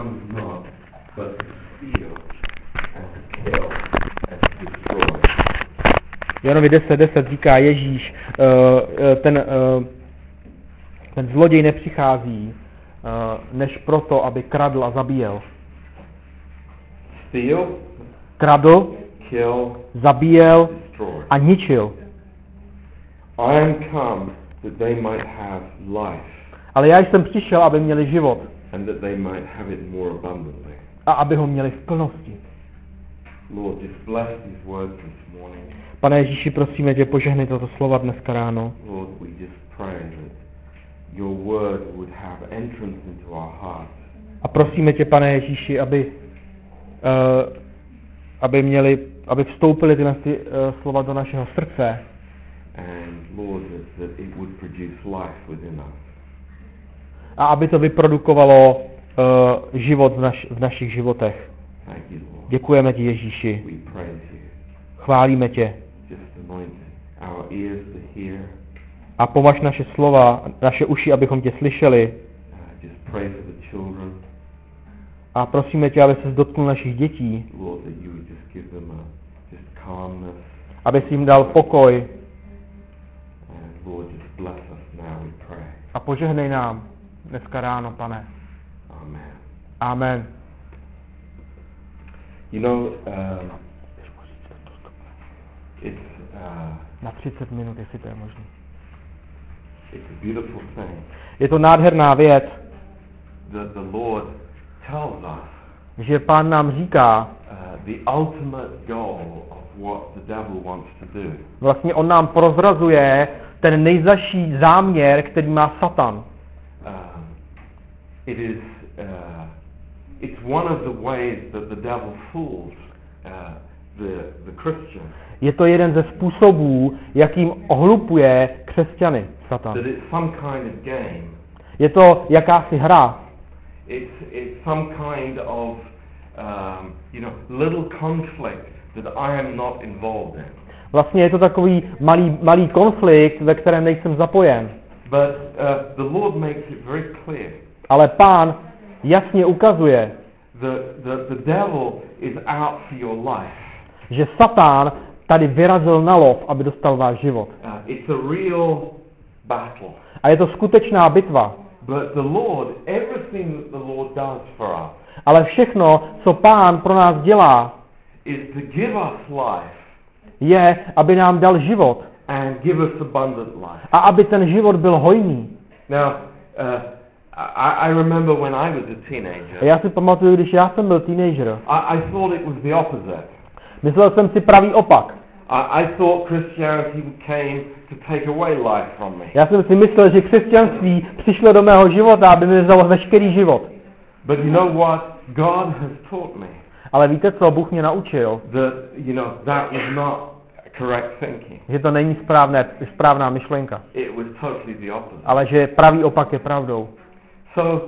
comes not but to steal and to kill and to destroy. Janovi 10:10 říká Ježíš, ten zloděj nepřichází, než proto, aby kradl a zabíjel. Steal, Kradl, kill, zabíjel destroy. a ničil. I am come that they might have life Ale já jsem přišel, aby měli život and that they might have it more abundantly. a aby ho měli v plnosti. Lord, just bless these words this morning. Pane Ježíši, prosíme tě, požehnej toto slova dneska ráno. Lord, we just pray that your word would have entrance into our hearts. A prosíme tě, Pane Ježíši, aby vstoupily tyhle slova do našeho srdce. And Lord, that it would produce life within us. A aby to vyprodukovalo život v našich životech. Thank you, Lord. Děkujeme ti, Ježíši. We praise you. Chválíme tě. Just anoint our ears to hear. A pomaž naše slova, naše uši, abychom tě slyšeli. Just pray for the children. A prosíme tě, aby ses dotknul našich dětí. Lord, that you would just give them just calmness. Aby jsi jim dal pokoj. And Lord, just bless us now, we pray. A požehnej nám dneska ráno, Pane. Amen. Amen. You know, it's Na 30 minut, jestli to je možné. it's a beautiful thing Je to nádherná věc, that the Lord tells us že Pán nám říká, the ultimate goal of what the devil wants to do. vlastně on nám prozrazuje ten nejzaší záměr, který má Satan. It's one of the ways that the devil fools the Christian. Je to jeden ze způsobů, jakým ohlupuje křesťany Satan. That it's some kind of game. Je to jakási hra. It's some kind of little conflict that I am not involved in. Vlastně je to takový malý konflikt, ve kterém nejsem zapojen. But the Lord makes it very clear. Ale Pán jasně ukazuje, the devil is out for your life. Že Satan tady vyrazil na lov, aby dostal váš život. It's a real battle. A je to skutečná bitva. But the Lord, everything that the Lord does for us, ale všechno, co Pán pro nás dělá, is to give us life je, aby nám dal život. And give us abundant life. A aby ten život byl hojný. Now, I remember when I was a teenager. Já si pamatuju, když já jsem byl teenager. I thought it was the opposite. Myslel jsem si pravý opak. I thought Christianity came to take away life from me. Já jsem si myslel, že křesťanství přišlo do mého života, aby mi vzalo veškerý život. But you know what? God has taught me. Ale víte co? Bůh mě naučil. That was not correct thinking. Že to není správná myšlenka. It was totally the opposite. Ale že pravý opak je pravdou. So,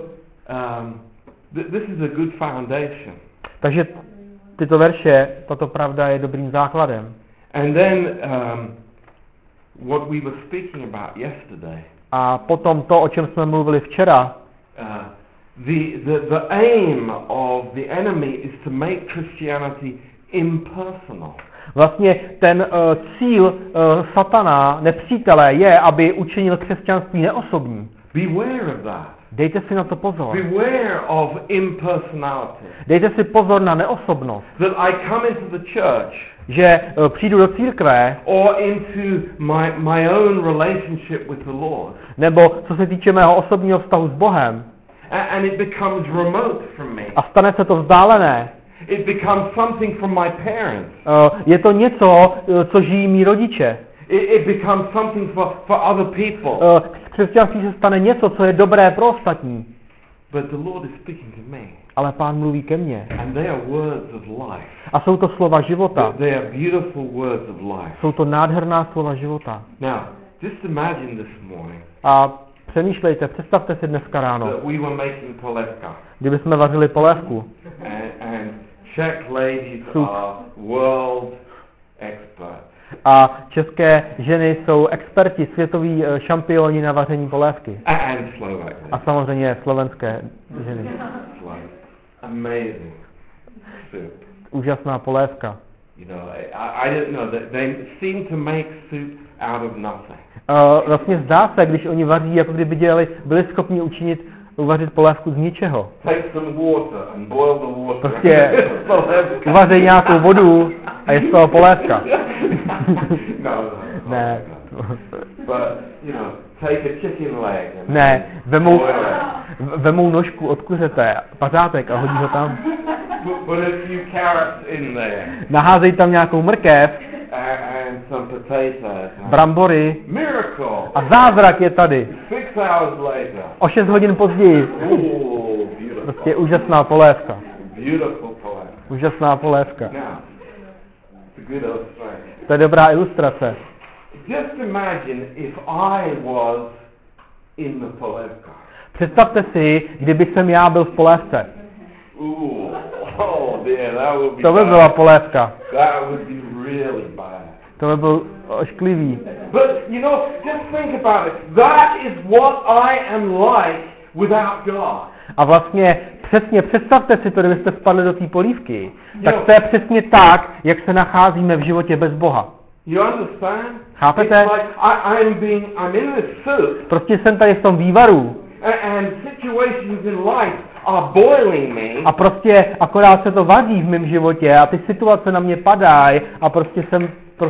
this is a good foundation. Takže tyto verše, tato pravda je dobrým základem. And then, what we were speaking about yesterday. A potom to, o čem jsme mluvili včera. The aim of the enemy is to make Christianity impersonal. Vlastně ten cíl satana, nepřítele, je, aby učinil křesťanství neosobní. Beware of that. Dejte si na to pozor. Beware of impersonality. Dejte si pozor na neosobnost. That I come into the church. Že přijdu do církve. Or into my own relationship with the Lord. Nebo co se týče mého osobního vztahu s Bohem. And it becomes remote from me. A stane se to vzdálené. It becomes something from my parents. Je to něco, co žijí mý rodiče. It becomes something for other people. Křesťanství se stane něco, co je dobré pro ostatní. But the Lord is speaking to me. Ale Pán mluví ke mně. And they are words of life. A jsou to slova života. They are beautiful words of life. Jsou to nádherná slova života. Now, just imagine this morning. A přemýšlejte, představte si dneska ráno. That we were making polevka. Kdyby jsme vařili polévku. And Czech ladies are world experts. A české ženy jsou experti, světoví šampioni na vaření polévky. And Slovak. A samozřejmě slovenské ženy. amazing soup. Úžasná polévka. You know, I didn't know that they seem to make soup out of nothing. Vlastně zdá se, když oni vaří, jako kdyby byli schopni uvařit polévku z ničeho. Take some water and boil the water. Prostě uvaří nějakou vodu a je z toho polévka. No. Ne. But, you know, take a chicken leg and Ne, boil it. vemou nožku od kuřete, pařátek a hodí ho tam. Put a few carrots in there. Naházej tam nějakou mrkev, And some potatoes. brambory Miracle. a zázrak je tady. 6 hours later. O 6 hodin později. Ooh, beautiful. Prostě úžasná polévka. Beautiful poem. Úžasná polévka. Now, it's a good illustration. To je dobrá ilustrace. Just imagine if I was in the polevka. Představte si, kdyby jsem já byl v polévce. Oh dear, that would be To by byla polévka. That would be really bad. To by byl ošklivý. But, you know, just think about it. That is what I am like without God. A vlastně přesně představte si to, kdybyste spadli do té polívky. Tak to je přesně tak, jak se nacházíme v životě bez Boha. You understand? Chápete? It's like I'm in this soup. Prostě jsem tady v tom vývaru. And situations in life are boiling me. A prostě akorát se to vaří v mém životě a ty situace na mě padají a prostě jsem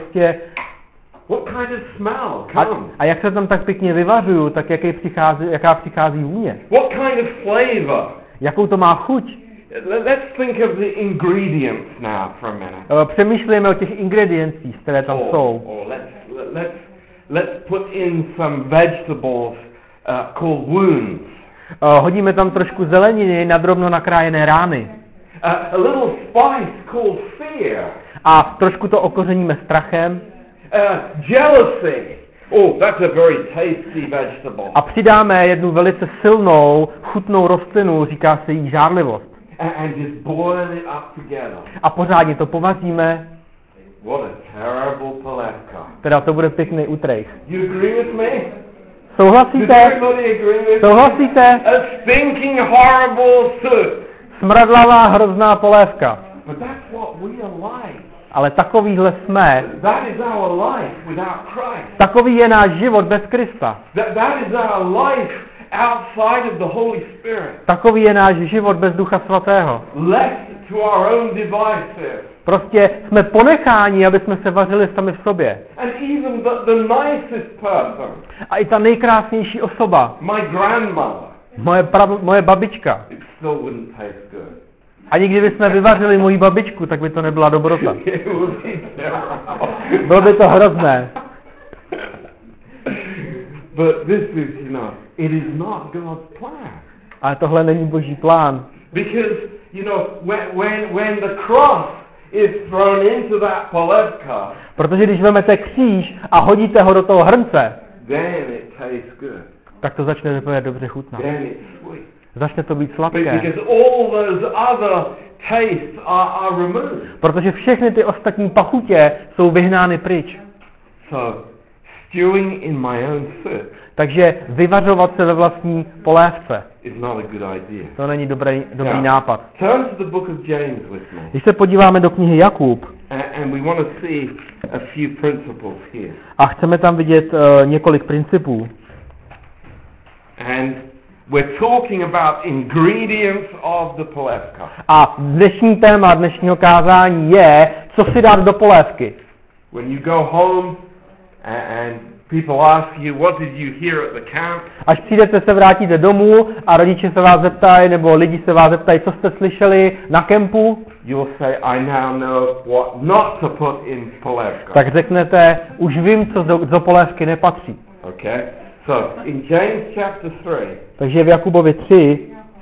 What kind of smell comes? a jak se tam tak pěkně vyvařuju, tak jaká přichází vůně. What kind of flavor? Jakou to má chuť? Let's think of the ingredients now for a minute. Přemýšlejme o těch ingrediencích, které tam jsou. Let's put in some vegetables called wounds. Hodíme tam trošku zeleniny na drobno nakrájené rány. A little spice called fear. A trošku to okořeníme strachem. Jealousy. Oh, that's a very tasty vegetable. A přidáme jednu velice silnou, chutnou rostlinu, říká se jí žárlivost. And just boil it up together. A pořádně to povaříme. What a terrible polevka. Teda to bude pěkný utrejch. You agree with me? Souhlasíte? Does everybody agree with me? Souhlasíte? A stinking horrible soup. Smradlavá, hrozná polévka. But that's what we are like. Ale takovýhle jsme. That is our life without Christ. Takový je náš život bez Krista. That is our life outside of the Holy Spirit. Takový je náš život bez Ducha Svatého. Left to our own devices. Prostě jsme ponecháni, aby jsme se vařili sami v sobě. And even the nicest person, A i ta nejkrásnější osoba, my grandmother, moje babička, it still wouldn't taste good. ani kdyby jsme vyvařili moji babičku, tak by to nebyla dobrota. It would be terrible. Bylo by to hrozné. But this is, it is not God's plan. Ale tohle není Boží plán. Because, when the cross is thrown into that polevka, Protože když vezmete kříž a hodíte ho do toho hrnce, then it tastes good. tak to začne vypadat dobře chutnat. Then it's sweet. Začne to být sladké. Because all those other tastes are removed. Protože všechny ty ostatní pachutě jsou vyhnány pryč. So, stewing in my own soup Takže vyvařovat se ve vlastní polévce, is not a good idea. to není dobrý nápad. Turn to the book of James with me. Když se podíváme do knihy Jakub, And we want to see a few principles here. a chceme tam vidět několik principů. And we're talking about ingredients of the polevka. A dnešní téma dnešního kázání je, co si dát do polévky. When you go home and people ask you, what did you hear at the camp? Až přijdete, se vrátíte domů a rodiče se vás zeptají, nebo lidi se vás zeptají, co jste slyšeli na kempu, You'll say, I now know what not to put in polevka. tak řeknete, už vím, co do polévky nepatří. Okay? So, in James chapter 3 Takže v Jakubově 3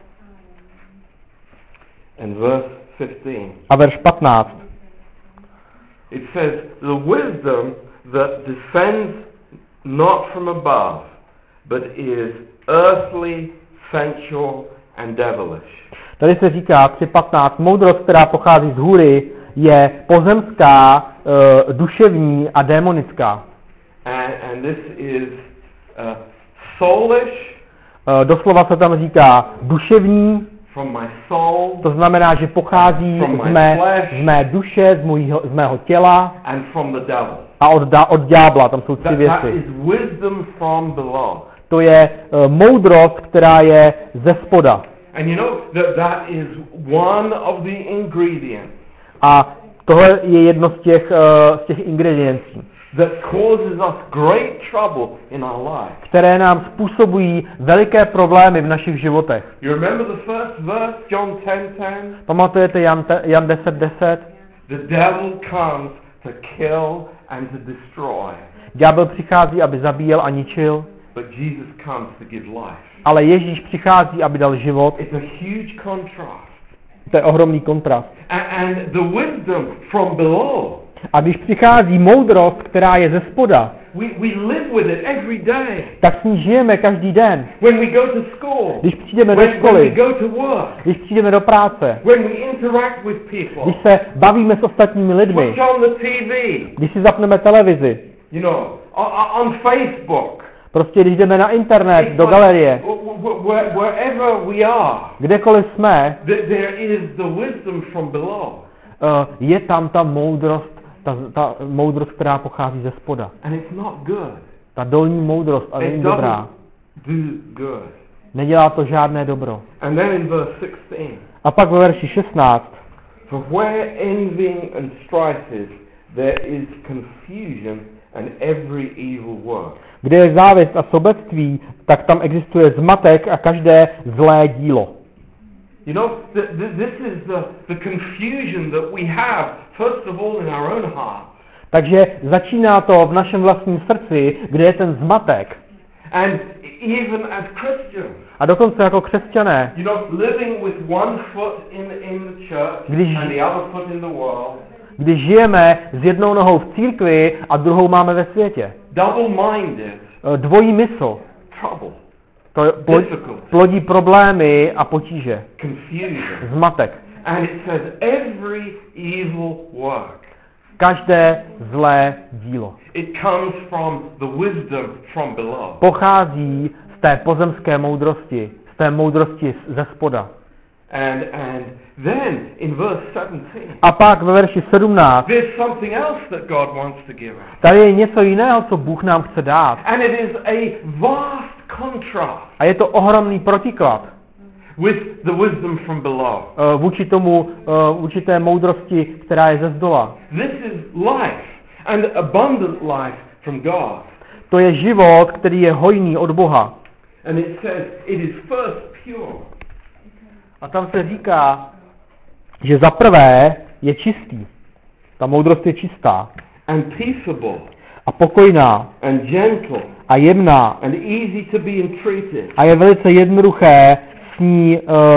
and verse 15, a verš 15. it says, the wisdom that descends not from above, but is earthly, sensual, and devilish. Tady se říká 3.15, moudrost, která pochází z hůry, je pozemská, duševní a démonická. And this is soulish, Doslova se tam říká duševní, from my soul, To znamená, že pochází From my z mé duše, z mého těla and from the devil. a od ďábla. Tam jsou tři That věci. is wisdom from below. To je moudrost, která je ze spoda. And you know that is one of the ingredients A tohle je jedno z těch ingrediencí, that causes us great trouble in our life. které nám způsobují veliké problémy v našich životech. You remember the first verse, John 10:10? Pamatujete Jan 10:10? The devil comes to kill and to destroy, Ďábel přichází, aby zabíjel a ničil, but Jesus comes to give life. ale Ježíš přichází, aby dal život. It's a huge contrast. To je ohromný kontrast. And the wisdom from below, A když přichází moudrost, která je ze spoda, we live with it every day. tak s ní žijeme každý den. When we go to school, Když přijdeme do when we školy, go to work, když přijdeme do práce, when we interact with people, když se bavíme s ostatními lidmi, watch on the TV, když si zapneme televizi, you know, on Facebook, prostě když jdeme na internet, it's do like galerie, wherever we are, kdekoliv jsme, there is the wisdom from below. je tam ta moudrost, ta moudrost, která pochází ze spoda. And it's not good. Ta dolní moudrost a It není dobrá. doesn't do good. Nedělá to žádné dobro. And then in verse 16, A pak ve verši 16, for where envying and strife is, there is confusion and every evil work. kde je závist a sobectví, tak tam existuje zmatek a každé zlé dílo. You know, this is the confusion that we have, first of all, in our own heart. Takže začíná to v našem vlastním srdci, kde je ten zmatek. And even as Christians, A dokonce jako křesťané, you know, living with one foot in the church and the other foot in the world, když žijeme s jednou nohou v církvi a druhou máme ve světě. double-minded, Dvojí mysl. trouble, To plodí problémy a potíže. confusion. Zmatek. And it says every evil work. Každé zlé dílo. It comes from the wisdom from below. Pochází z té pozemské moudrosti, z té moudrosti ze spoda. And then in verse 17, A pak ve verši 17, there's something else that God wants to give us. tady je něco jiného, co Bůh nám chce dát. And it is a vast contrast A je to ohromný protiklad with the wisdom from below. vůči té moudrosti, která je ze zdola. This is life and abundant life from God. To je život, který je hojný od Boha. And it says it is first pure. A tam se říká, že za prvé je čistý. Ta moudrost je čistá. And peaceable. A pokojná. And gentle. A jemná. And easy to be entreated. A je velice jednoduché s ní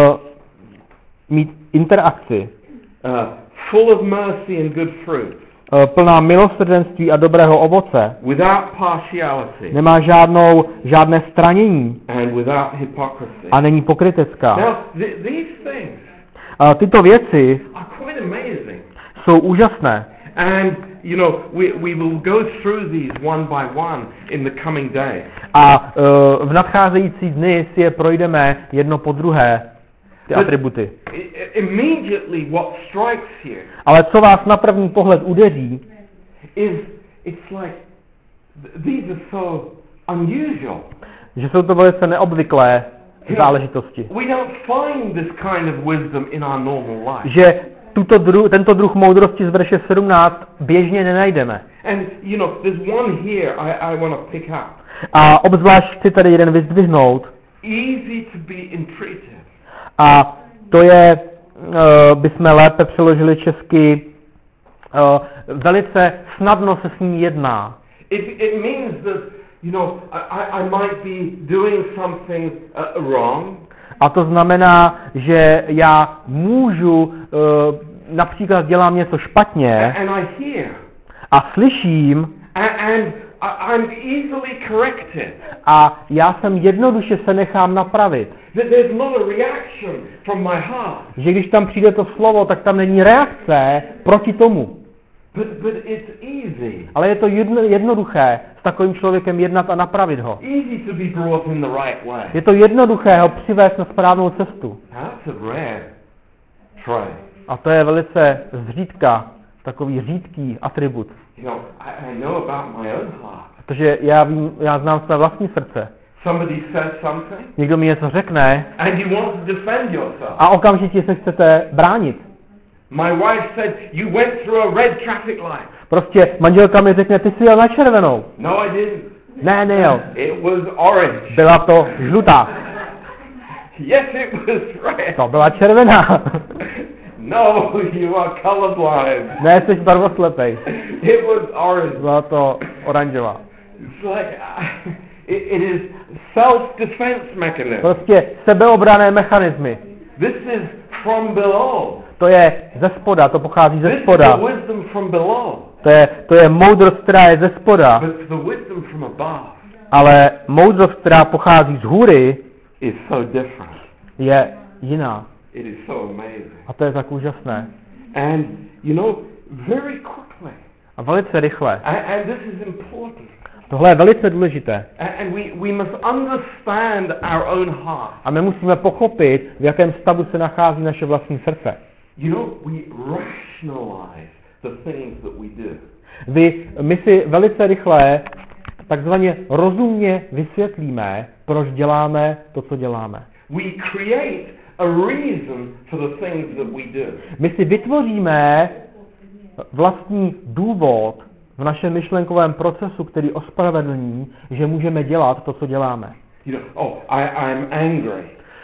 mít interakci. Full of mercy and good fruit. Plná milosrdenství a dobrého ovoce. Without partiality. Nemá žádné stranění. And without hypocrisy. A není pokrytecká. Now, these things tyto věci are quite amazing. jsou úžasné. And, you know, we will go through these one by one in the coming day. A v nadcházející dny si je projdeme jedno po druhé, ty atributy. Immediately what strikes you Ale co vás na první pohled udeří, it's like these are so unusual. že jsou to velice neobvyklé záležitosti. We don't find this kind of wisdom in our normal life. Že tento druh moudrosti z verše 17 běžně nenajdeme. And you know, there's one here I want to pick up. A obzvlášť chci tady jeden vyzdvihnout. Easy to be entreated. A to je, bychom lépe přeložili česky, velice snadno se s ní jedná. It means that, you know, I might be doing something wrong. A to znamená, že já můžu, například dělám něco špatně And I hear. a slyším And I'm easily corrected. a já jsem jednoduše se nechám napravit. There's not a reaction from my heart. Že když tam přijde to slovo, tak tam není reakce proti tomu. But it's easy. Ale je to jednoduché takovým člověkem jednat a napravit ho. Easy to be brought in the right way. Je to jednoduché ho přivést na správnou cestu. That's a rare trait. A to je velice zřídka, takový řídký atribut. You know, I know about my own heart. Protože já znám své vlastní srdce. Somebody says something, Někdo mi něco řekne and you want to defend yourself. a okamžitě se chcete bránit. My wife said, you went through a red traffic light. Prostě manželka mi řekne, ty jsi jel na červenou. No, I didn't. Ne, nejel. It was orange. Byla to žlutá. Yes, it was red. To byla červená. No, you are colorblind. Ne, jsi barvoslepej. It was orange. Byla to oranžová. It's like, it is self-defense mechanism. Prostě sebeobranné mechanismy. This is from below. To je ze spoda, to pochází ze This is spoda. the wisdom from below. To je moudrost, která je ze spoda, But the wisdom from above ale moudrost, která pochází z hůry, is so different. je jiná. It is so amazing. A to je tak úžasné. And, you know, very quickly, A velice rychle. and this is important, Tohle je velice důležité. and we must understand our own heart. A my musíme pochopit, v jakém stavu se nachází naše vlastní srdce. You know, we rationalize the things that we do. My si velice rychle, takzvaně rozumně vysvětlíme, proč děláme to, co děláme. We create a reason for the things that we do. My si vytvoříme vlastní důvod v našem myšlenkovém procesu, který ospravedlní, že můžeme dělat to, co děláme. You know, I'm angry.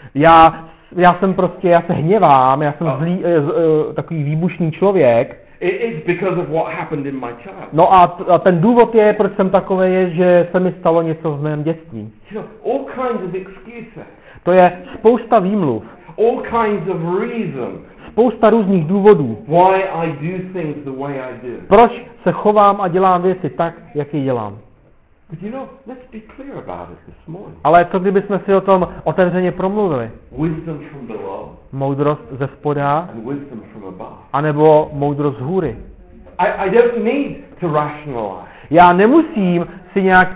Já se hněvám, já jsem zlý, takový výbušný člověk. It's because of what happened in my child. No a ten důvod je, proč jsem takový, je, že se mi stalo něco v mém dětství. You know, all kinds of excuses. To je spousta výmluv. All kinds of reasons Spousta různých důvodů. why I do things the way I do. Proč se chovám a dělám věci tak, jak je dělám. But you know, let's be clear about it this morning. Ale co kdybychom si o tom otevřeně promluvili? Wisdom from below Moudrost ze spoda, and wisdom from above. anebo moudrost z hůry. I don't need to rationalize. Já nemusím si nějak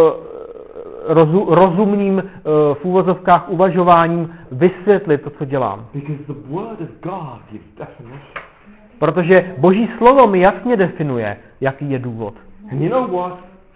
rozumným v úvozovkách uvažováním vysvětlit to, co dělám. Because the word of God gives definition. Protože Boží slovo mi jasně definuje, jaký je důvod. And you know what?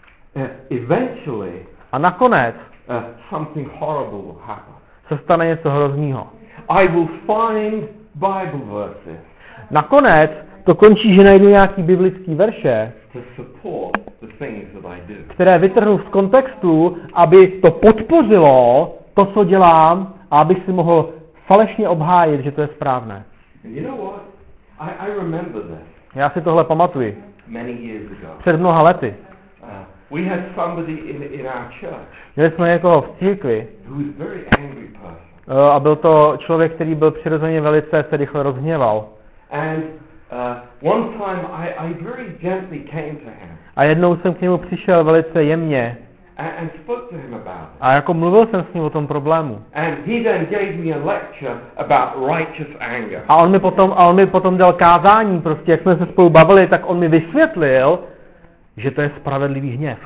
Eventually, A nakonec something horrible will happen. se stane něco hroznýho. I will find Bible verses Nakonec to končí, že najdu nějaký biblický verše, to support the things that I do. které vytrhnu z kontextu, aby to podpořilo to, co dělám, a abych si mohl falešně obhájit, že to je správné. And you know what? I remember this Já si tohle pamatuji. many years ago. Před mnoha lety. We had somebody in our church Měli jsme někoho v církvi who was a very angry person. a byl to člověk, který byl přirozeně velice se rychle rozhněval. And one time I very gently came to him A jednou jsem k němu přišel velice jemně and spoke to him about it. a jako mluvil jsem s ním o tom problému. And he then gave me a lecture about righteous anger. A on mi potom dal kázání, prostě jak jsme se spolu bavili, tak on mi vysvětlil, že to je spravedlivý hněv.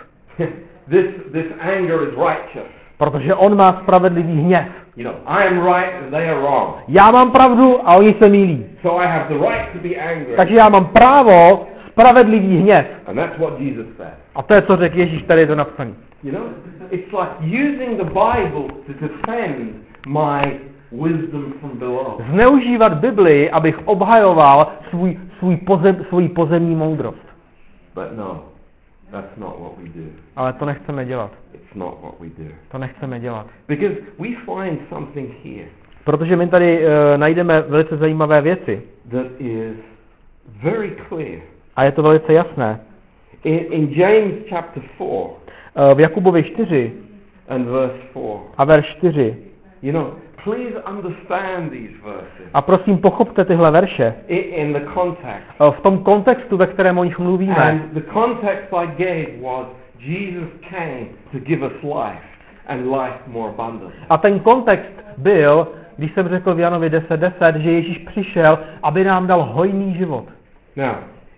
This anger is righteous. Protože on má spravedlivý hněv. You know, I am right and they are wrong. Já mám pravdu a oni se mýlí. So I have the right to be angry. Takže já mám právo spravedlivý hněv. And that's what Jesus said. A to je, co řekl Ježíš, tady je to napsané. You know, it's like using the Bible to defend my wisdom from below. Zneužívat Bibli, abych obhajoval svůj pozemní moudrost. But no, that's not what we do. Ale to nechceme dělat. It's not what we do. To nechceme dělat. Because we find something here Protože my tady najdeme velice zajímavé věci. that is very clear. A je to velice jasné. In James chapter 4 V Jakubovi 4 and verse 4, a verš 4. you know, please understand these verses A prosím, pochopte tyhle verše in the context. v tom kontextu, ve kterém o nich mluvíme. And the context I gave was Jesus came to give us life and life more abundantly. A ten kontext byl, když jsem řekl v Janovi 10:10, že Ježíš přišel, aby nám dal hojný život. Now,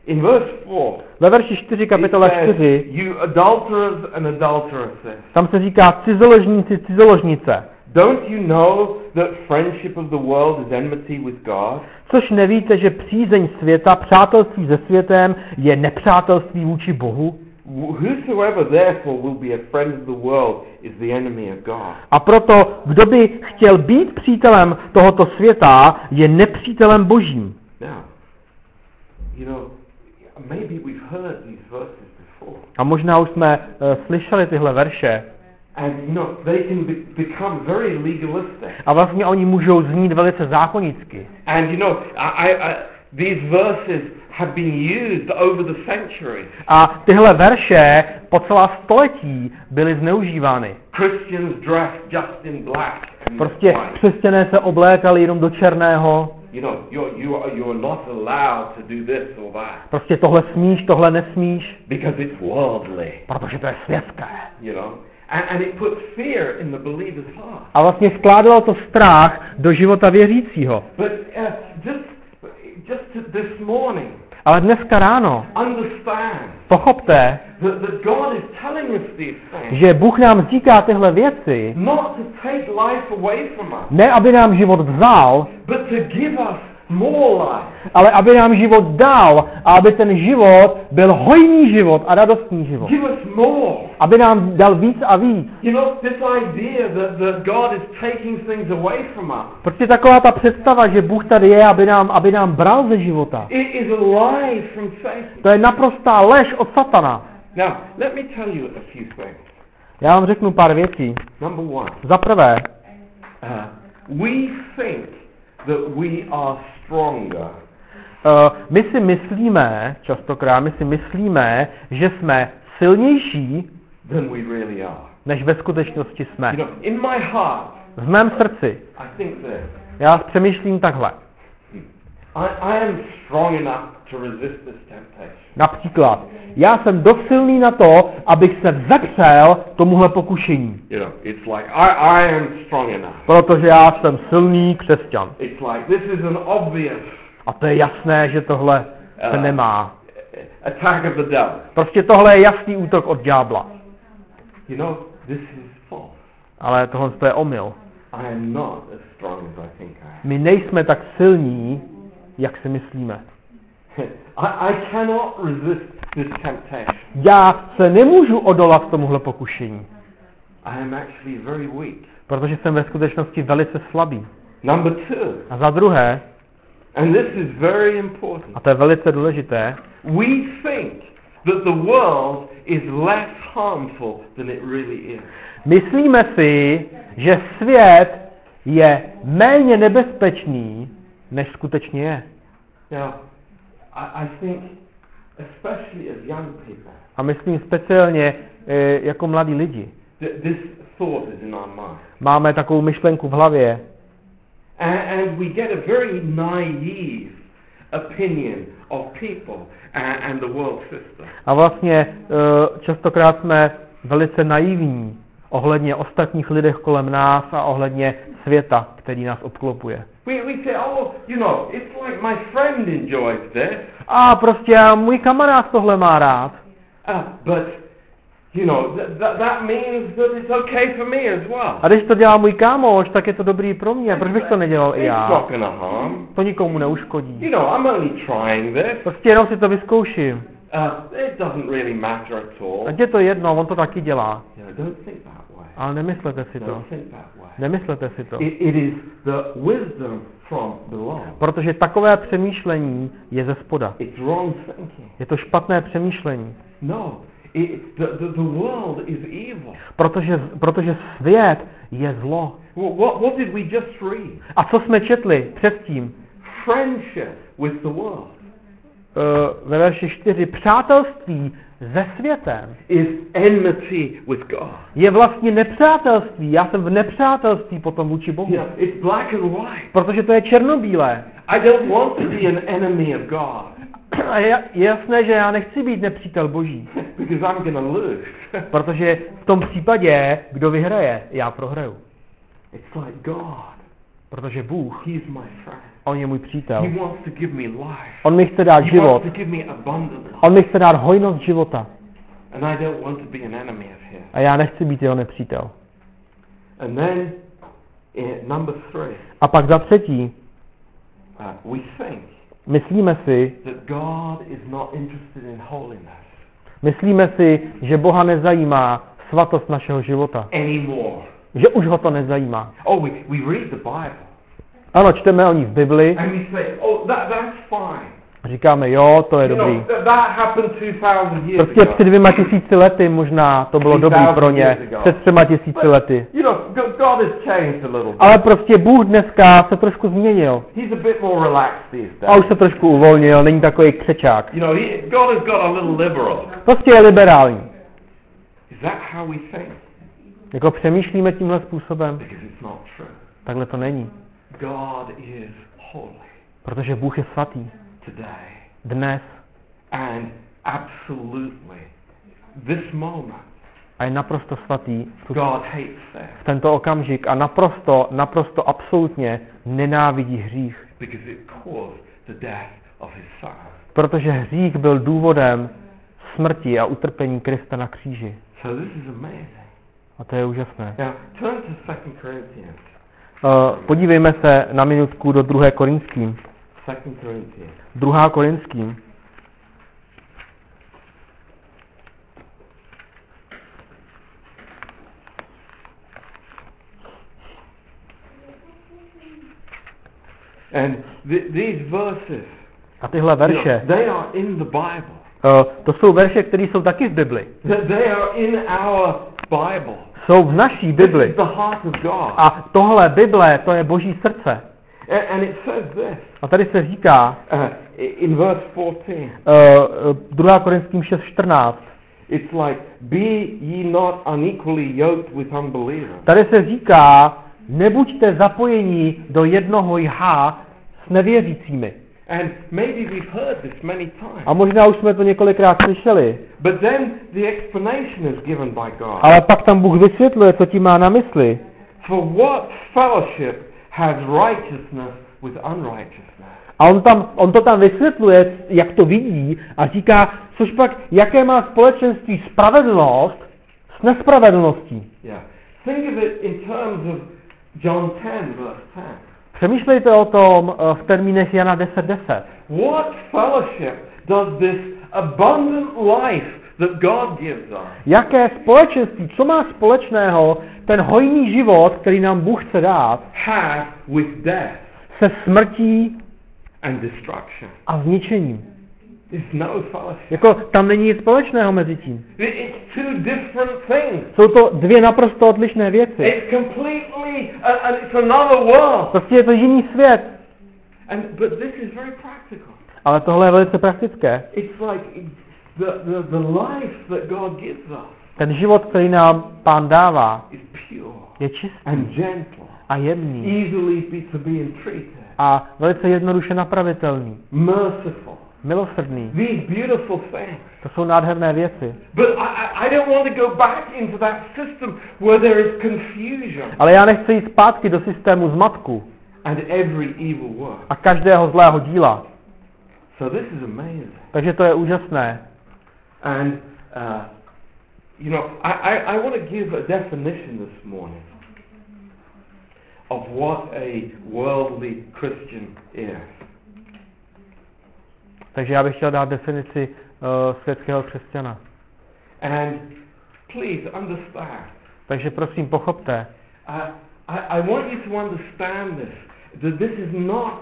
In verse 4, Ve verši 4 kapitola it says, 4, you adulterers and adulteresses, tam se říká cizoložníci, cizoložnice. don't you know that friendship of the world is enmity with God? Což nevíte, že přízeň světa, přátelství se světem je nepřátelství vůči Bohu? Whosoever therefore will be a friend of the world is the enemy of God. A proto, kdo by chtěl být přítelem tohoto světa, je nepřítelem Božím. Now, you know, maybe we've heard these verses before. A možná už jsme slyšeli tyhle verše. And you know, they can become very legalistic. A vlastně oni můžou znít velice zákonicky. And you know, these verses have been used over the centuries. A tyhle verše po celá století byly zneužívány. Christians dressed just in black and Prostě white. křesťané se oblékali jenom do černého. You know, you're not allowed to do this or that Prostě tohle smíš, tohle nesmíš, because it's worldly. protože to je světské. You know, and it puts fear in the believer's heart. A vlastně vkládalo to strach do života věřícího. But just this morning, Ale dneska ráno understand pochopte, that God is telling us these things, že Bůh nám říká tyhle věci, not to take life away from us, ne aby nám život vzal, but to give us more life. ale aby nám život dal a aby ten život byl hojný život a radostný život. Give us more. Aby nám dal víc a víc. You know, this idea that God is taking things away from us, Prostě taková ta představa, že Bůh tady je, aby nám bral ze života. it is a lie from Satan. To je naprostá lež od satana. Now, let me tell you a few things. Já vám řeknu pár věcí. Number one, Za prvé, we think that we are stronger my si myslíme, že jsme silnější, than we really are. než ve skutečnosti jsme. You know, in my heart, V mém srdci I think this. já přemýšlím takhle. I am strong enough to resist this temptation. Například, já jsem dost silný na to, abych se vepřel tomuhle pokušení. You know, it's like I am strong enough. Protože já jsem silný křesťan. It's like this is an obvious A to je jasné, že tohle se nemá. attack of the devil. Prostě tohle je jasný útok od ďábla. You know, this is false. Ale tohle je omyl. I am not as strong as I think I am. My nejsme tak silní, jak si myslíme. I cannot resist this temptation. Já se nemůžu odolat tomuhle pokušení, I am actually very weak. protože jsem ve skutečnosti velice slabý. Number two, A za druhé, and this is very important, a to je velice důležité, we think that the world is less harmful than it really is. myslíme si, že svět je méně nebezpečný, než skutečně je. Now, I think, especially as young people, A myslím speciálně jako mladí lidi. this thought is in our mind. Máme takovou myšlenku v hlavě And we get a very naive opinion of people and the world system. a vlastně častokrát jsme velice naivní ohledně ostatních lidech kolem nás a ohledně světa, který nás obklopuje. We say, oh, you know, it's like my friend enjoys this, A prostě můj kamarád tohle má rád. but, you know, that means that it's okay for me as well. A když to dělá můj kámoš, tak je to dobrý pro mě. Proč bych to nedělal i It's já? not gonna harm. To nikomu neuškodí. You know, I'm only trying this. Prostě jenom si to vyzkouším. It doesn't really matter at all. Ať je to jedno, on to taky dělá. You know, don't think that way. Ale nemyslete si to. Don't think that way. Nemyslete si to. It is the wisdom from below. Protože takové přemýšlení je ze spoda. It's wrong thinking. Je to špatné přemýšlení. No, the world is evil. Protože svět je zlo. What did we just read? A co jsme četli předtím? Friendship with the world Ve verši 4. Přátelství se světem is enmity with God. je vlastně nepřátelství. Já jsem v nepřátelství potom vůči Bohu. Yeah, it's black and white. Protože to je černobílé. I don't want to be an enemy of God A je jasné, že já nechci být nepřítel Boží. because I'm going to lose. Protože v tom případě, kdo vyhraje, já prohraju. It's like God. Protože Bůh He's my friend. On je můj přítel. He wants to give me life. On mi chce dát He život. wants to give me abundant life. On mi chce dát hojnost života. And I don't want to be an enemy of his. A já nechci být jeho nepřítel. And then, number 3, A pak za třetí, we think myslíme si, that God is not interested in holiness myslíme si, že Boha nezajímá svatost našeho života. anymore. Že už ho to nezajímá. Oh, we read the Bible Ano, čteme o ní v Bibli, and we say, oh, that's fine. říkáme, jo, to je You know, dobrý. that happened 2000 years Prostě ago. před 2000 lety možná to bylo dobrý pro ně, před 3000 lety. You know, God has changed a little bit. Ale prostě Bůh dneska se trošku změnil. He's a bit more relaxed these A days. už se trošku uvolnil, není takový křečák. You know, God has got a little liberal. Prostě je liberální. Is that how we think? Jako přemýšlíme tímhle způsobem? Because it's not true. Takhle to není. God is holy Protože Bůh je svatý. today. Dnes. And absolutely, this moment, A je naprosto svatý God hates sin v tento okamžik a naprosto absolutně nenávidí hřích. because it caused the death of his son. Protože hřích byl důvodem smrti a utrpení Krista na kříži. So this is amazing. A to je úžasné. Now, turn to 2 Corinthians. Podívejme se na minutku do 2. Korinským. 2 Corinthians. 2. Korinským. And these verses, A tyhle verše, they are in the Bible. to jsou verše, které jsou taky v Bibli. They are in our Bible. Jsou v naší This Bibli. is the heart of God. A tohle Bible, to je Boží srdce. And it says this A tady se říká, in verse 14. 2. Korinským 6:14. It's like, be ye not unequally yoked with unbelievers. Tady se říká, nebuďte zapojení do jednoho jha s nevěřícími. And maybe we've heard this many times. A možná už jsme to několikrát slyšeli. But then the explanation is given by God. Ale pak tam Bůh vysvětluje, co tím má na mysli. For what fellowship has righteousness with unrighteousness? A on to tam vysvětluje, jak to vidí a říká, což pak, jaké má společenství spravedlnost s nespravedlností. Yeah. Think of it in terms of John 10, verse 10. Přemýšlejte o tom v termínech Jana 10:10. What fellowship does this abundant life that God gives us Jaké společenství, co má společného ten hojný život, který nám Bůh chce dát, have with death se smrtí and destruction? a zničením? There's no fellowship. Jako tam není nic společného mezi tím. It's two different things. Jsou to dvě naprosto odlišné věci. It's completely, and it's another world. Prostě je to jiný svět. But this is very practical. Ale tohle je velice praktické. It's like the life that God gives us Ten život, který nám Pán dává, is pure je čistý and gentle, a jemný easily to be entreated, a velice jednoduše napravitelný, merciful. milosrdný. These beautiful things. To jsou nádherné věci. But I don't want to go back into that system where there is confusion Ale já nechci jít zpátky do systému zmatku and every evil work. a každého zlého díla. So this is amazing. Takže to je úžasné. And I want to give a definition this morning of what a worldly Christian is. Takže já bych chtěl dát definici světského křesťana. And please understand. Takže prosím, pochopte. I want you to understand this. That this is not,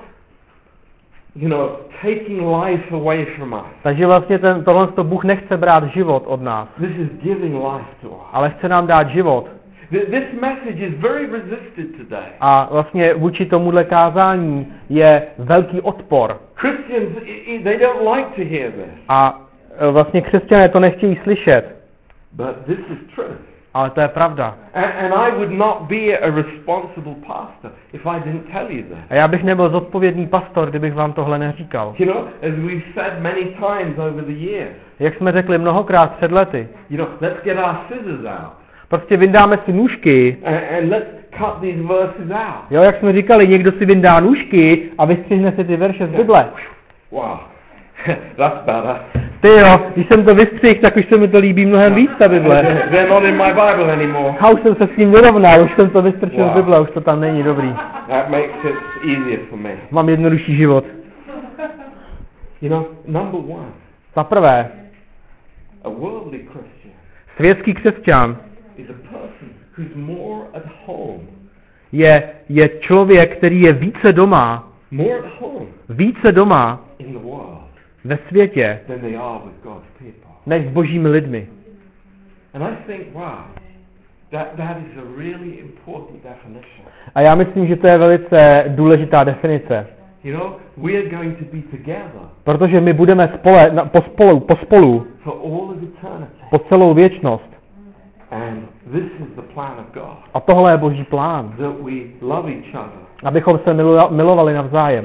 taking life away from us. Takže vlastně tohle Bůh nechce brát život od nás, This is giving life to us. ale chce nám dát život. This message is very resisted today. A vlastně vůči tomuhle kázání je velký odpor. Christians, they don't like to hear this. A vlastně křesťané to nechtějí slyšet. But this is true. Ale to je pravda. And I would not be a responsible pastor if I didn't tell you this. A já bych nebyl zodpovědný pastor, kdybych vám tohle neříkal. As we've said many times over the years, Jak jsme řekli mnohokrát před lety. let's get our scissors out Prostě vyndáme si nůžky and let's cut these verses out. Jo, jak jsme říkali, někdo si vyndá nůžky a vystřihne si ty verše z Bible. Wow, that's better. Ty jo, když jsem to vystřihl, tak už se mi to líbí mnohem víc, ta Bible. They're not in my Bible anymore. A už jsem se s tím vyrovnal, už jsem to vystrčil z Bible, už to tam není dobrý. That makes it easier for me. Mám jednodušší život. You know, number one, Za prvé, a worldly Christian světský křesťan is a person who's more at home. je člověk, který je více doma In the world ve světě, than they are with God's people. než s božími lidmi. And I think, wow, that is a really important definition. A já myslím, že to je velice důležitá definice. You know, we are going to be together Protože my budeme pospolu for all of eternity. po celou věčnost. And this is the plan of God. A tohle je boží plán. That we love each other. Abychom se milovali navzájem.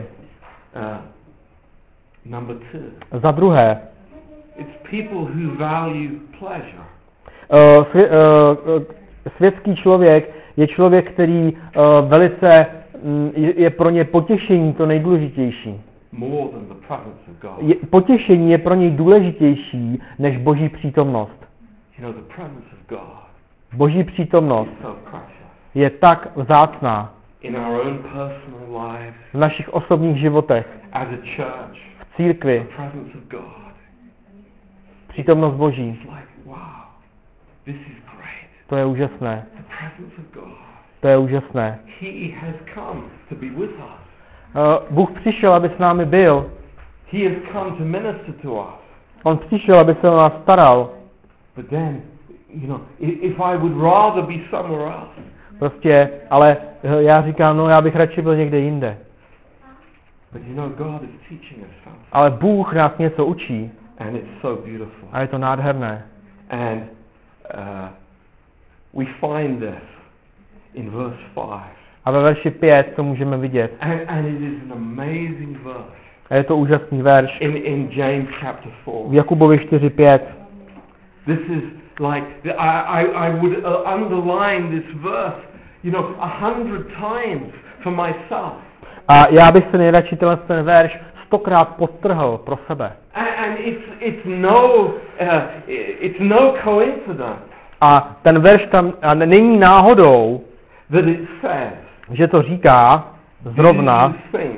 Number two. Za druhé, it's people who value pleasure. Světský člověk je člověk, který velice je pro ně potěšení to nejdůležitější. More than the presence of God. Potěšení je pro něj důležitější než boží přítomnost. You know, the presence of God. Boží přítomnost is so precious. Je tak vzácná In our own personal lives. V našich osobních životech. As a church. V církvi. The presence of God. Přítomnost Boží. It's like, wow, this is great. To je úžasné. The presence of God. To je úžasné. He has come to be with us. Bůh přišel, aby s námi byl. He has come to minister to us. On přišel, aby se o nás staral. But then, you know, if I would rather be somewhere else. Prostě, ale já říkám, no já bych radši byl někde jinde. But you know, God is teaching us something. Ale Bůh nás něco učí. And it's so beautiful. A je to nádherné. And we find this in verse 5. A ve verši 5 to můžeme vidět. And it is an amazing verse. A je to úžasný verš. In James chapter 4. V Jakubovi 4:5. This is like I would underline this verse, you know, 100 times for myself. A já bych se nejradši ten verš 100krát podtrhl pro sebe. And it's no coincidence. A ten verš tam není náhodou, that it says, že to říká zrovna,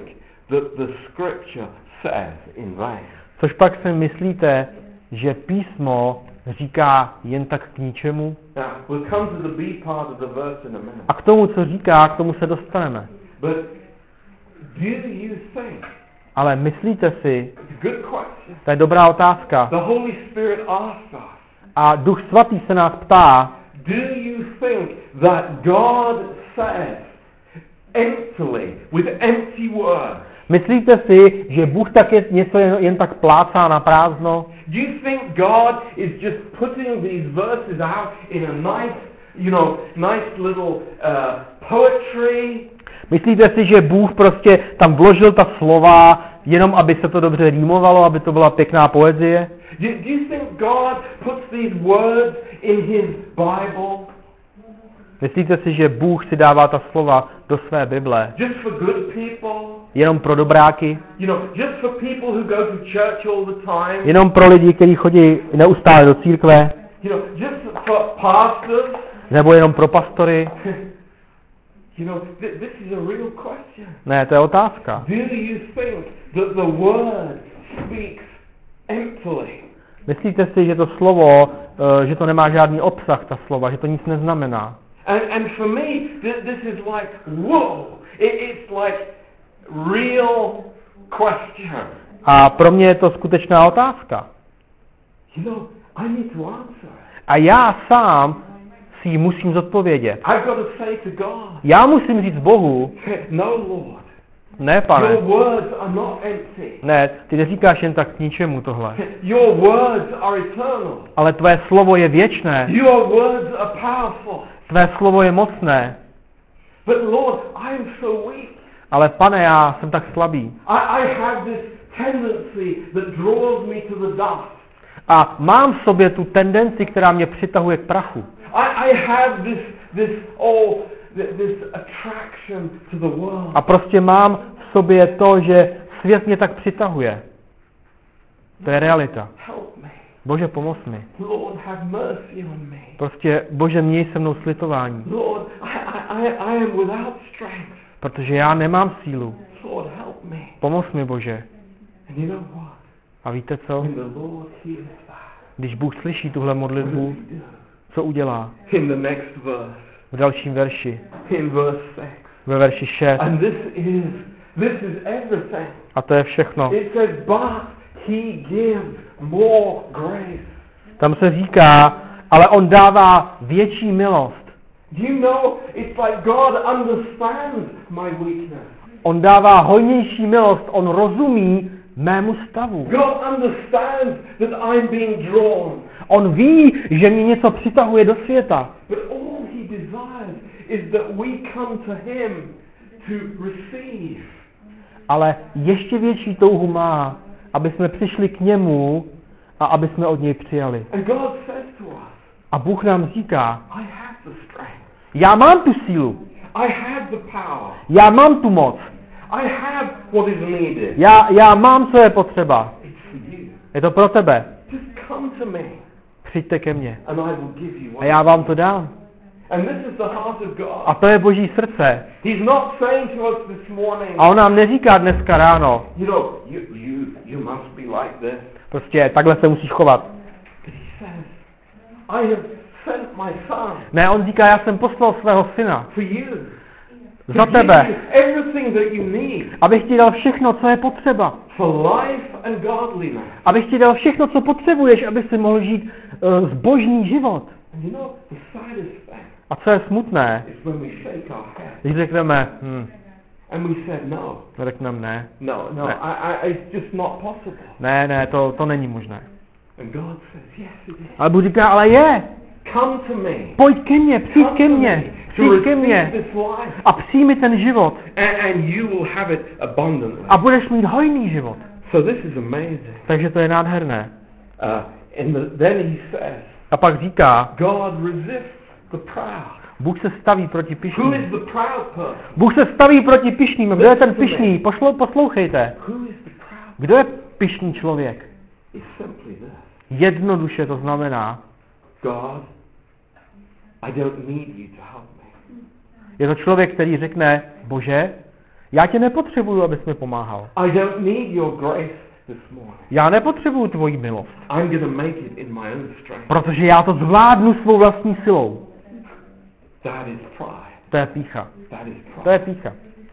což pak si myslíte, že písmo říká jen tak k ničemu? A k tomu, co říká, k tomu se dostaneme. Ale myslíte si, to je dobrá otázka, a Duch Svatý se nás ptá, do you think that God says emptily, with empty words? Myslíte si, že Bůh tak něco jen tak plácá na prázdno? Do you think God is just putting these verses out in a nice, you know, nice little poetry? Myslíte si, že Bůh prostě tam vložil ta slova, jenom aby se to dobře rýmovalo, aby to byla pěkná poezie? Do you think God puts these words in his Bible? Myslíte si, že Bůh si dává ta slova do své Bible? Just for good people? Jenom pro dobráky? You know, just for people who go to church all the time? Jenom pro lidi, kteří chodí neustále do církve? You know, just for pastors? Nebo jenom pro pastory? You know, this is a real question. Ne, to je otázka. Do you think that the word speaks emptily? Myslíte si, že to slovo, že to nemá žádný obsah, ta slova, že to nic neznamená? And for me, this is like, whoa, it's like real question. A pro mě je to skutečná otázka. You know, I need to answer. A já sám si ji musím zodpovědět. I've got to say to God. Já musím říct Bohu, no Lord. Ne, Pane. Your words are not empty. Ne, ty neříkáš jen tak k ničemu tohle. Your words are eternal. Ale tvé slovo je věčné. Your words are powerful. Tvé slovo je mocné. But Lord, I am so weak. Ale Pane, já jsem tak slabý. I have this tendency that draws me to the dust. A mám v sobě tu tendenci, která mě přitahuje k prachu. I have this attraction to the world. A prostě mám v sobě to, že svět mě tak přitahuje. To je realita. Help me. Bože, pomoz mi. Lord, have mercy on me. Prostě, Bože, měj se mnou slitování. Lord, I am without strength. Protože já nemám sílu. Lord, help me. Pomoz mi, Bože. And you know what? A víte co? When the Lord hears that, Když Bůh slyší tuhle what modlitbu, does he do? co udělá? In the next verse, V dalším verši, in verse 6. ve verši 6. And this is everything. A to je všechno. It says, but he gives more grace. Tam se říká, ale on dává větší milost. Do you know, it's like God understands my weakness. On dává hojnější milost, on rozumí mému stavu. God understands that I'm being drawn. On ví, že mě něco přitahuje do světa. But all he desires is that we come to him to receive. Ale ještě větší touhu má, aby jsme přišli k němu a aby jsme od něj přijali. And God says to us, A Bůh nám říká, I have the strength. já mám tu sílu, I have the power. já mám tu moc, I have what is needed. já mám, co je potřeba. It's for you. Je to pro tebe. Just come to me Přijďte ke mně and I will give you a what. já vám to dám. And this is the heart of A God. to je Boží srdce. He's not saying to us this morning, A on nám neříká dneska ráno, you know, you must be like this. prostě takhle se musíš chovat. But he says, I have sent my son Ne, on říká, já jsem poslal svého syna for you. za To give tebe, you everything that you need abych ti dal všechno, co je potřeba. for life and godliness. Abych ti dal všechno, co potřebuješ, aby si mohl žít zbožný život. And you know, the saddest thing A co je smutné, is when we shake our head když řekneme, and we said no. řekneme ne, No, Ne. it's just not possible. ne, to není možné. And God says, yes it is. Ale Bůh říká, ale je, Come to me. pojď ke mně, přijď Come ke to mně, me to přijď ke receive mně this life. a přijmi ten život And you will have it abundantly. a budeš mít hojný život. So this is amazing. Takže to je nádherné. Then he says, A pak říká, God resists the proud. Bůh se staví proti Who pyšným. is the proud person? Bůh se staví proti pyšným. Kdo je ten pyšný? Poslouchejte. Who is the proud? Kdo je pyšný člověk? It's simply this. Jednoduše to znamená, God, I don't need you to help me. je to člověk, který řekne, Bože, já tě nepotřebuju, abys mi pomáhal. I don't need your grace this morning. Já nepotřebuju tvoji milost, I'm going to make it in my own strength. protože já to zvládnu svou vlastní silou. That is pride. To je pýcha. That is To je pride. pýcha.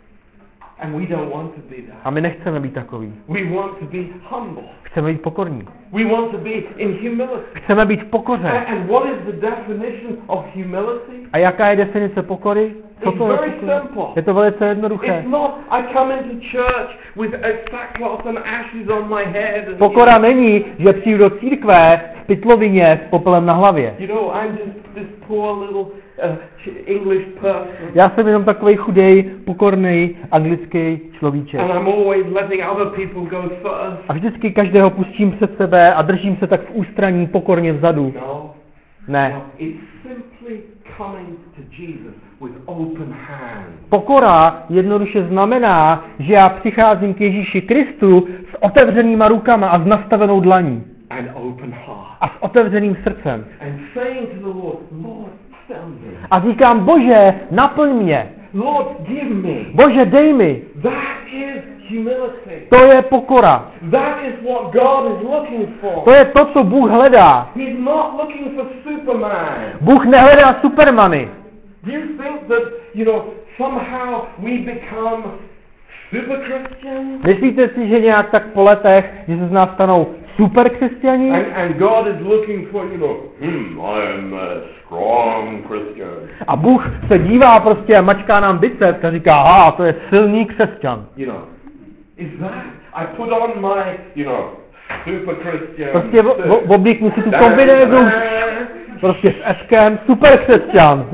And we don't want to be that. A my nechceme být takový. We want to be humble. Chceme být pokorní. We want to be in humility. Chceme být v pokoře. And what is the definition of humility? A jaká je definice pokory? Co It's to je very pokora? simple. Je to velice jednoduché. It's not, I come into church with a sackcloth and ashes on my head. And, Pokora není, že přijdu do církve v pytlovině s popelem na hlavě. you know, I'm just this poor little English person. Já jsem jenom takovej chudej, pokornej, anglický človíček. And I'm always letting other people go first. A vždycky každého pustím před sebe a držím se tak v ústraní pokorně vzadu. No. Ne. No, it's simply coming to Jesus with open hands. Pokora jednoduše znamená, že já přicházím k Ježíši Kristu s otevřenýma rukama a s nastavenou dlaní. And open heart. A s otevřeným srdcem. And saying to the Lord, Lord, fill me. A říkám, Bože, naplň mě. Lord, give me. Bože, dej mi. That is humility. To je pokora. That is what God is looking for. To je to, co Bůh hledá. He's not looking for Superman. Bůh nehledá supermany. Do you think that, you know, somehow we become super Christians? Myslíte si, že nějak tak po letech, že se z nás stanou super křesťaní? And God is looking for, you know, I am a strong Christian. A Bůh se dívá prostě a mačká nám biceps a říká, aha, to je silný křesťan. You know, is that, I put on my, you know, super Christian. Prostě oblíknu si tu kombinézu, prostě s Eskem, super křesťan.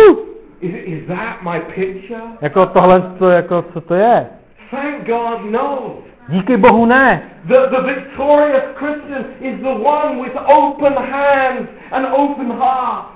Is that my picture? Jako tohle, jako co to je? Thank God, no. Díky Bohu ne. The victorious Christian is the one with open hands and open heart.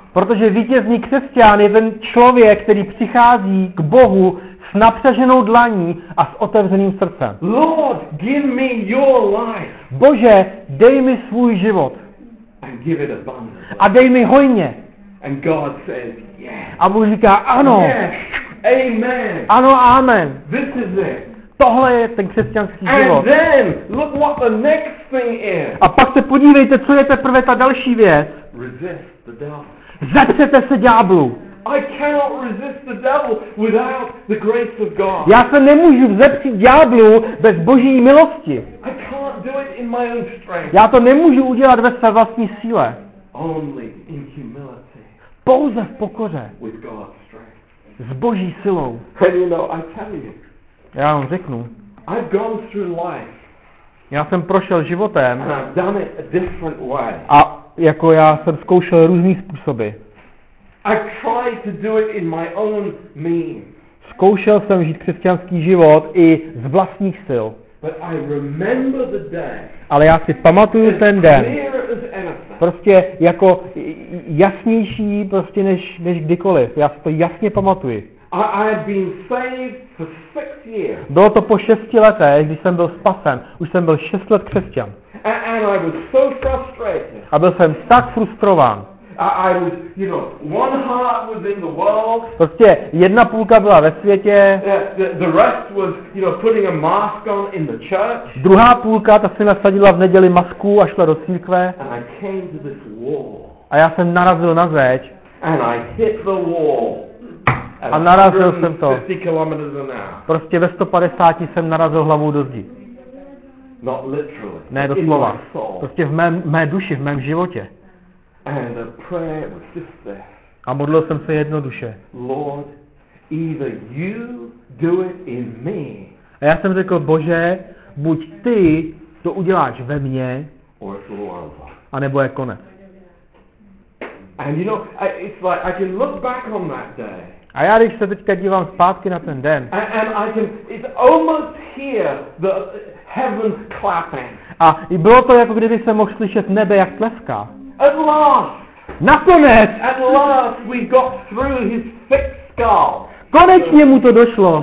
Protože vítězný křesťan je ten člověk, který přichází k Bohu s napřaženou dlaní a s otevřeným srdcem. Lord, give me your life. Bože, dej mi svůj život. And give it abundantly. A dej mi hojně. And God says, yes. A Bůh říká, ano, Yes. Amen. ano, amen. This is it. Tohle je ten křesťanský And život. then, look what the next thing is. A pak se podívejte, co je teprve ta další věc. Resist the devil. Zepřete se ďáblu. I cannot resist the devil without the grace of God. Já se nemůžu vzepřít ďáblu bez boží milosti. I can't do it in my own strength. Já to nemůžu udělat ve své vlastní síle. Only in humility Pouze v pokoře. with God's strength. S boží silou. And you know, I tell you, Já vám řeknu. I've gone through life Já jsem prošel životem and I've done it a different way. a jako já jsem zkoušel různý způsoby. I've tried to do it in my own means. Zkoušel jsem žít křesťanský život i z vlastních sil. But I remember the day, Ale já si pamatuju ten as den. clear as anything. Prostě jako jasnější prostě než kdykoliv. Já si to jasně pamatuji. I had been saved for 6 years. Bylo to po 6 letech, když jsem byl spasen. Už jsem byl 6 let křesťan. And I was so frustrated. A byl jsem tak frustrován. I was, you know, one heart was in the world. Prostě jedna půlka byla ve světě, The rest was, you know, putting a mask on in the church. druhá půlka, ta si nasadila v neděli masku a šla do církve. And I came to this wall. A já jsem narazil na zeď. And I hit the wall. At A narazil jsem to. 150 kilometers an hour. Prostě ve 150 jsem narazil hlavou do zdi. Not literally. Ne in doslova. my soul. Prostě v mé duši, v mém životě. And the prayer was just this. A modlil jsem se jednoduše. Lord, either you do it in me, A já jsem řekl, Bože, buď ty to uděláš ve mně, or it's all over. anebo je konec. And you know, it's like I can look back on that day. A já, když se teďka dívám zpátky na ten den, And I can, it's almost hear the heaven clapping. a i bylo to, jako kdyby se mohl slyšet nebe, jak tleská. At last, Nakonec! we got through his thick skull. Konečně mu to došlo.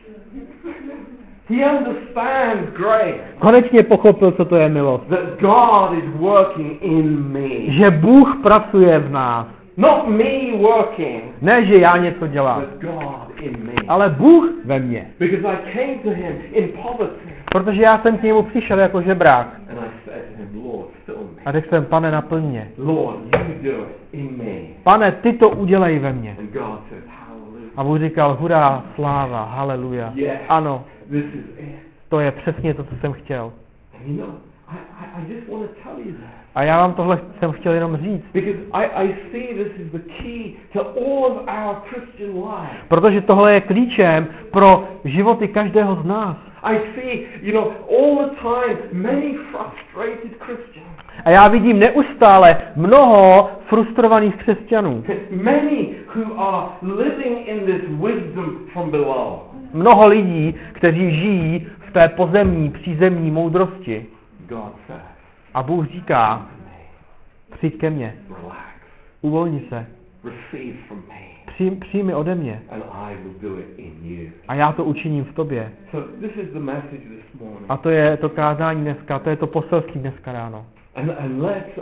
He understands grace. Konečně pochopil, co to je milost. That God is working in me. Že Bůh pracuje v nás. Not me working, Ne, že já něco dělám, but God in me. ale Bůh ve mně. Because I came to him in poverty. Protože já jsem k němu přišel jako žebrák. And I said to him, Lord, fill me. A řekl jsem, Pane, naplň mě. Lord, you do it in me. Pane, ty to udělej ve mně. And God says, hallelujah. A Bůh říkal, hurá, sláva, haleluja. Yes. Ano, This is it. to je přesně to, co jsem chtěl. And you know, I just want to tell you that. A já vám tohle jsem chtěl jenom říct. Because I see this is the key to all of our Christian life. Protože tohle je klíčem pro životy každého z nás. I see, you know, all the time many frustrated Christians. A já vidím neustále mnoho frustrovaných křesťanů. Many who are living in this wisdom from below. Mnoho lidí, kteří žijí v té pozemní, přízemní moudrosti. God says, A Bůh říká, přijď ke mně, relax, uvolni se, receive from me, přijmi ode mě and I will do it in you. a já to učiním v tobě. So this is the message this morning. A to je to kázání dneska, to je to poselství dneska ráno. And let's,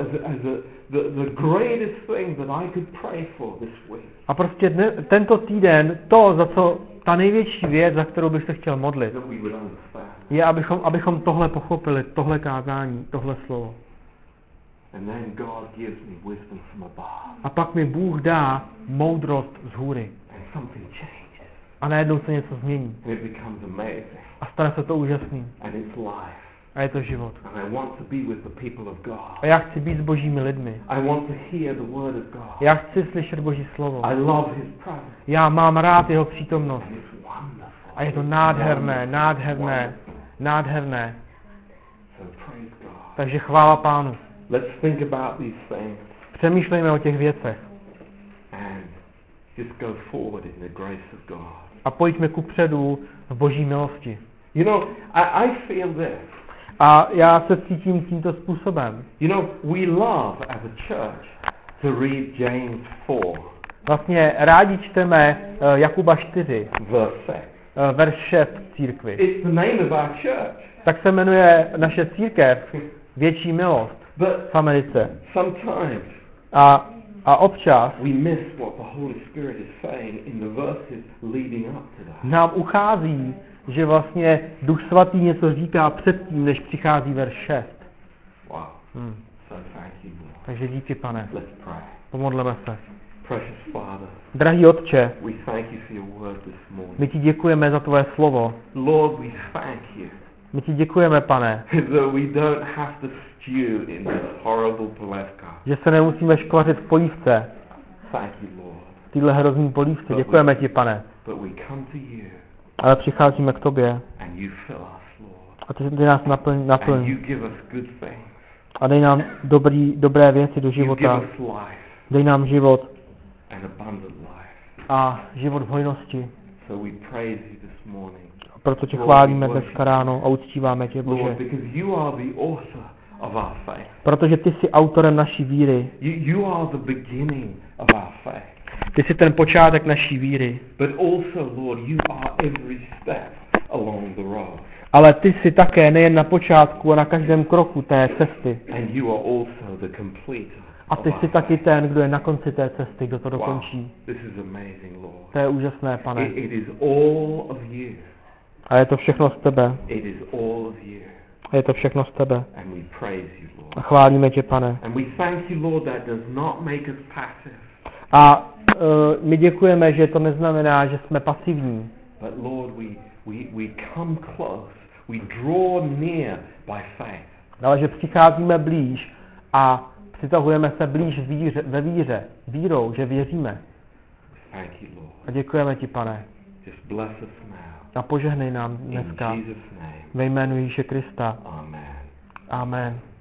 the greatest thing that I could pray for this week. A prostě tento týden, to, za co ta největší věc, za kterou bych se chtěl modlit, That we would understand. je, abychom tohle pochopili, tohle kázání, tohle slovo. And then God gives me wisdom from above. A pak mi Bůh dá moudrost z hůry. And something changes. A najednou se něco změní. And it becomes amazing. A stane se to úžasným. And it's life. A je to život. And I want to be with the people of God. A já chci být s božími lidmi. I want to hear the word of God. Já chci slyšet Boží slovo. I love his presence. Já mám rád jeho přítomnost. And it's wonderful. A je to nádherné, nádherné, nádherné. So praise God. Takže chvála Pánu. Let's think about these things Přemýšlejme o těch věcech. and just go forward in the grace of God. A pojďme kupředu v Boží milosti. You know, I feel this. A já se cítím tímto způsobem. You know, we love as a church to read James 4, Vlastně rádi čteme Jakuba 4, verse 6. verš 6 církvi. It's the name of our church. Tak se jmenuje naše církev Větší milost But v Americe. sometimes A občas we miss what the Holy Spirit is saying in the verses leading up to that. nám uchází, že vlastně Duch Svatý něco říká předtím, než přichází verš 6. Wow. So thank you, Lord. Takže díky, Pane. Let's pray. Pomodleme se. Precious Father, Drahý Otče, we thank you for your word this morning. my ti děkujeme za tvoje slovo. Lord, we thank you My ti děkujeme, Pane, that we don't have to stew in this horrible polevka. že se nemusíme škvařit v polívce, Thank you, Lord. tyhle hrozný polívce. Děkujeme ti, Pane. But we come to you Ale přicházíme k tobě and you fill us, Lord. a ty nás And naplň you give us good things. a dej nám dobré věci do You give života. us life Dej nám život and abundant life. a život v hojnosti. So we praise you this morning. A proto tě chválíme dneska ráno a uctíváme tě, Bože. Lord, because you are the author of our faith. Protože ty jsi autorem naší víry. You are the beginning of our faith. Ty jsi ten počátek naší víry. But also, Lord, you are every step along the road. Ale ty jsi také nejen na počátku a na každém kroku té cesty. And you are also the completer. A ty jsi taky ten, kdo je na konci té cesty, kdo to dokončí. This is amazing, Lord. To je úžasné, Pane. It is all of you. A je to všechno z tebe. It is all of you. A je to všechno z tebe. And we praise you, Lord. A chválíme tě, Pane. And we thank you, Lord, that does not make us passive. A my děkujeme, že to neznamená, že jsme pasivní. But Lord, we come close. We draw near by faith. Ale že přicházíme blíž a přitahujeme se blíž ve víře. Vírou, že věříme. Thank you, Lord. A děkujeme ti, Pane. Just bless us now. A požehnej nám In dneska Jesus' name. ve jménu Ježíše Krista. Amen. Amen.